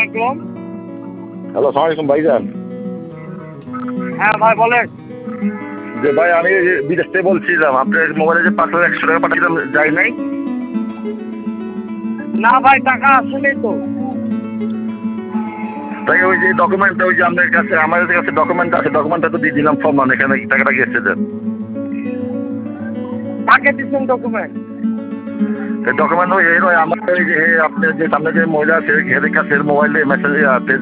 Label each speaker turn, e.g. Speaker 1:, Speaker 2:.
Speaker 1: আলাইকুম।
Speaker 2: হ্যালো, সালাম আলাইকুম ভাইজান।
Speaker 1: হ্যাঁ ভাই বলেন।
Speaker 2: যে ভাই আমি বিদেশ থেকে বলছিলাম, আপনার মোবাইলে যে 5,100 টাকা পাঠিয়েছিলাম যায় নাই?
Speaker 1: না ভাই টাকা আসেনি তো।
Speaker 2: তাই ওই যে ডকুমেন্টটা, ওই যে আপনার কাছে আমাদের কাছে ডকুমেন্ট আছে, ডকুমেন্টটা তো দিয়ে দিলাম ফর্ম, এখানে টাকাটা গেছে দেন।
Speaker 1: কাকে দিচ্ছেন ডকুমেন্ট?
Speaker 2: ডকুমেন্ট ওই আমার ওই যে আপনার যে সামনে যে মহিলা আছে এর কাছে মোবাইলে মেসেজ